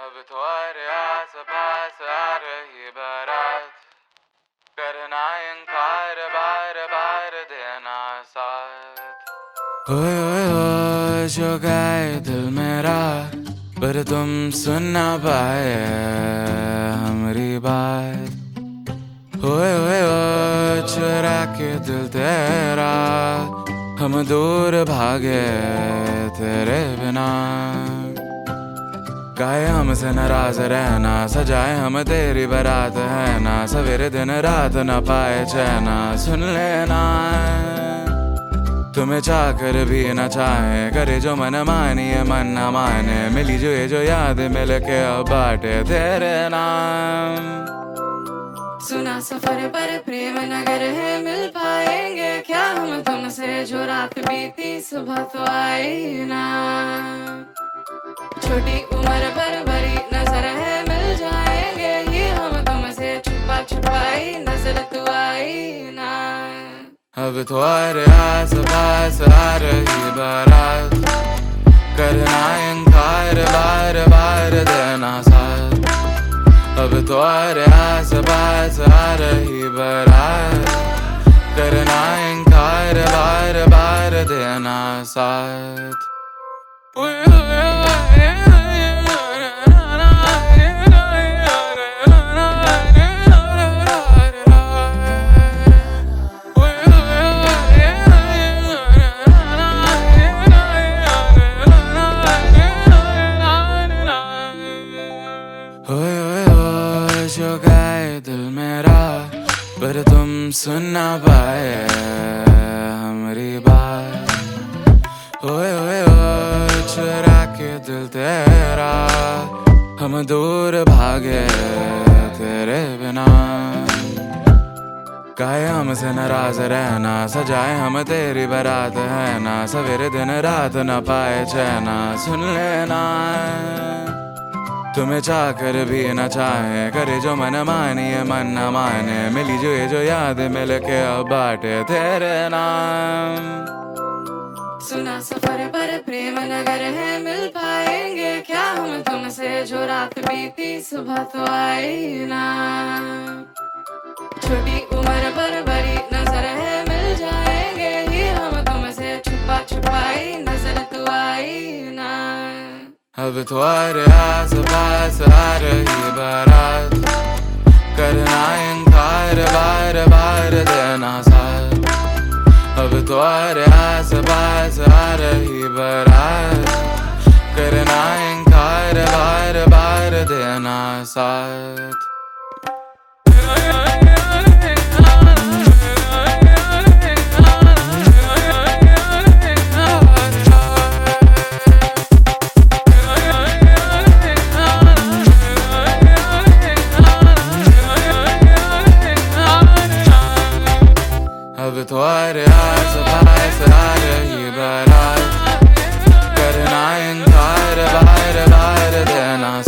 अब तुम्हारे आस पास आ रही बारात, करना इनकार बार बार देना साथ। ओए ओए ओए चुका है दिल मेरा, पर तुम सुन ना पाए हमारी बात। ओए ओए ओए चुरा के दिल तेरा, हम दूर भागे तेरे बिना। गाए हमसे नाराज रहना, सजाए हम तेरी बारात है ना, सवेरे दिन रात न पाए चैना। सुन लेना तुम्हें चाहकर भी न चाहे, करे जो मन मानिए मन न माने, मिली जो ये जो याद मिल के अब बाटे तेरे नाम। सुना सफर पर प्रेम नगर है, मिल पाएंगे क्या हम तुमसे, जो रात बीती सुबह तो आई ना। छोटी उम्र पर बड़ी नजर है, मिल जाएंगे ये हम तुमसे, छुपा छुपाई नजर तो आई ना। अब तुम्हारे आस पास आ रही बारात, करना इनकार बार बार देना साथ। अब तुम्हारे आस पास आ रही बारात, करना इनकार बार बार देना साथ। चुका है दिल मेरा, पर तुम सुन ना पाए हमारी बात। ओए ओए ओए चुरा के दिल तेरा, हम दूर भागे तेरे बिना। गाए हमसे नाराज रहना, सजाए हम तेरी बारात है ना, सवेरे दिन रात न पाए चैना। सुन लेना तुम्हें चाहकर भी न चाहे, करे जो मन मानिए मन न माने, मिली जो ये जो याद मिल के अब बाटे तेरे नाम। सुना सफर पर प्रेम नगर है, मिल पाएंगे क्या हम तुमसे, जो रात बीती सुबह तो आई ना। छोटी उम्र पर बड़ी नजर है, मिल जाएंगे ये हम तुमसे, छुपा छुपाई नजर तो आई ना। अब तुम्हारे आस पास आ रही बारात, करना इनकार बार बार देना साथ। अब तुम्हारे आस पास आ रही बारात, करना इनकार बार बार देना साथ। अब तुम्हारे आस पास आ रही बारात, करना इनकार बार बार देना